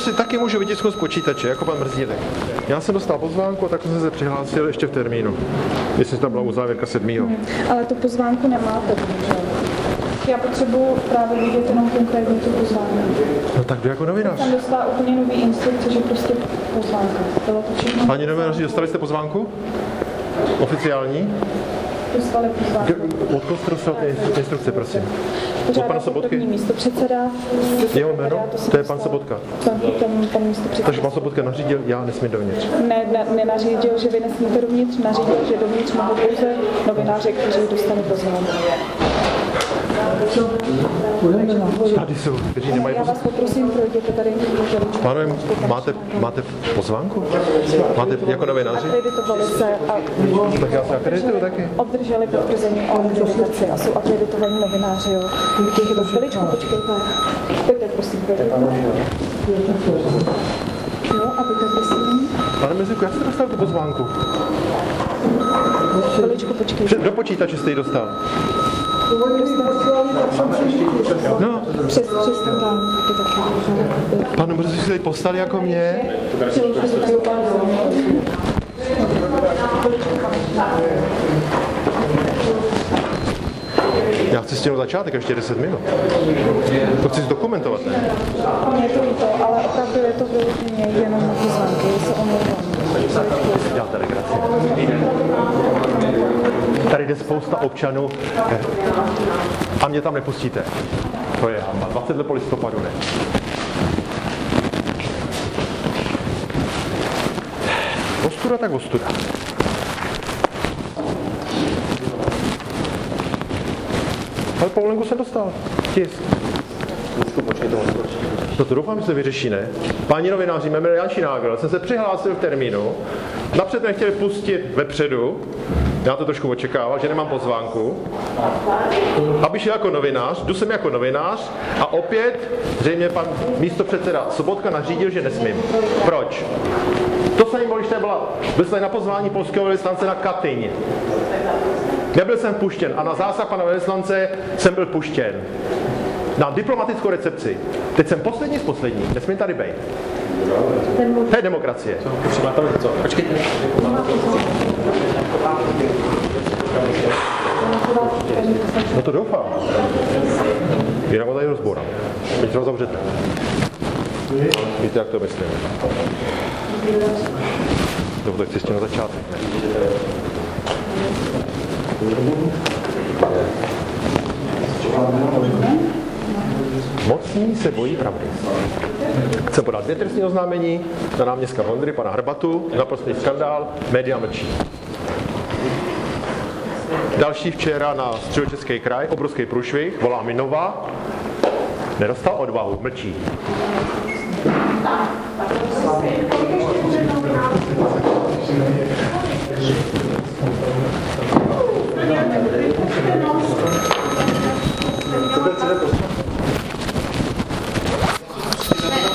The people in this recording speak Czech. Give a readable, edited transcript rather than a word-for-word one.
si taky můžu vytisknout z počítače, jako pan Mrzílek. Já jsem dostal pozvánku a tak jsem se přihlásil ještě v termínu. Jestli tam byla uzávěrka 7. Ale tu pozvánku nemáte, že? Já potřebuji právě vidět jenom konkrétně tu pozvánku. No tak jdu jako novinář. Jsem dostala úplně nový instrukce, že prostě pozvánka. Bylo to všechno. Paní novináři, dostali jste pozvánku? Oficiální? Dostali pozvánku. Od koho jste dostal ty instrukce, prosím? Od pana Sobotky? Místopředseda. Jeho jméno? To je pan Sobotka. Pan místopředseda. Takže pan Sobotka nařídil, já nesmím dovnitř. Nenařídil, že vy nesmíte dovnitř, nařídil, že dovnitř mohou pouze novináři, kteří dostali pozvánku. Tady jsou, kteří nemají Já vás poprosím, projděte tady. Pánové, máte pozvánku? Máte jako novináři? Akreditovali se a Tak já se akredituju taky. obdrželi potvrzení o akreditaci a jsou akreditovaní novináři, jo. Chviličku, počkejte. Pojďte, prosím, pojďte. Jo, a pojďte, prosím. Pane Meziku, jak jste dostal tu pozvánku? Chviličku, počkejte. Do počítače jste ji dostal. No. Přes ten dám. Pane Meziku, jste ji poslali jako mě? Já chci stihnout začátek, ještě 10 minut. To chci zdokumentovat, ne? Je to líto, ale opravdu je to vyloženě jenom pozvánky, se omlouvám. Já tady gratuluji. Tady jde spousta občanů a mě tam nepustíte. To je hamba. 20 po listopadu, ne? Ostuda tak ostuda. Ale povolenku jsem dostal. Tisk. No to doufám, že se vyřeší, ne? Páni novináři, jmenuji Jan Šinágl, jsem se přihlásil v termínu, napřed mě chtěli pustit vepředu, já to trošku očekával, že nemám pozvánku, aby šel jako novinář, jdu sem jako novinář a opět zřejmě pan místopředseda Sobotka nařídil, že nesmím. Proč? To samé bylo, když byl jsem na pozvání polského velvyslance na Katyň. Nebyl jsem puštěn a na zásah pana velvyslance jsem byl puštěn. Na diplomatickou recepci. Teď jsem poslední z posledních. Nesmím tady být. To je demokracie. Co? Počkejte. No to doufám. Jinak ho tady rozborám. Teď se ho zavřete. Víte, jak to myslím. Dobře, tak chci ještě na začátek. Ne? Mocní se bojí pravdy. Chce podat 2 trestní oznámení na náměstka Vondry, pana Hrbatu, naprostý skandál, média mlčí. Další včera na Středočeský kraj, obrovský průšvih, volá mi Nova, nedostal odvahu, mlčí.